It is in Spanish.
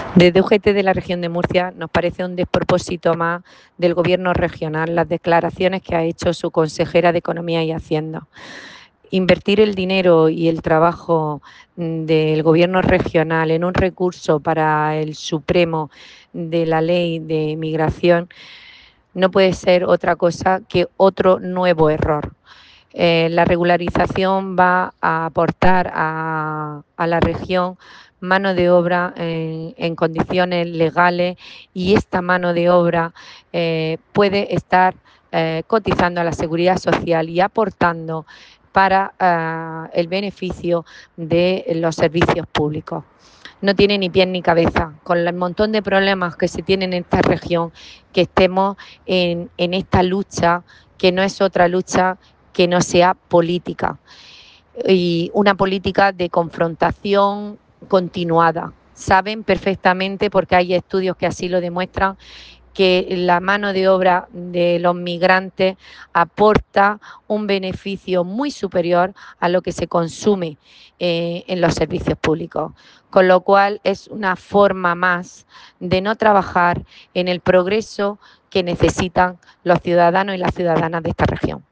Desde UGT de la región de Murcia nos parece un despropósito más del Gobierno regional las declaraciones que ha hecho su consejera de Economía y Hacienda. Invertir el dinero y el trabajo del Gobierno regional en un recurso para el Supremo de la Ley de Migración no puede ser otra cosa que otro nuevo error. La regularización va a aportar a la región mano de obra en condiciones legales y esta mano de obra puede estar cotizando a la seguridad social y aportando para el beneficio de los servicios públicos. No tiene ni pies ni cabeza, con el montón de problemas que se tienen en esta región, que estemos en esta lucha, que no es otra lucha que no sea política, y una política de confrontación continuada. Saben perfectamente, porque hay estudios que así lo demuestran, que la mano de obra de los migrantes aporta un beneficio muy superior a lo que se consume en los servicios públicos, con lo cual es una forma más de no trabajar en el progreso que necesitan los ciudadanos y las ciudadanas de esta región.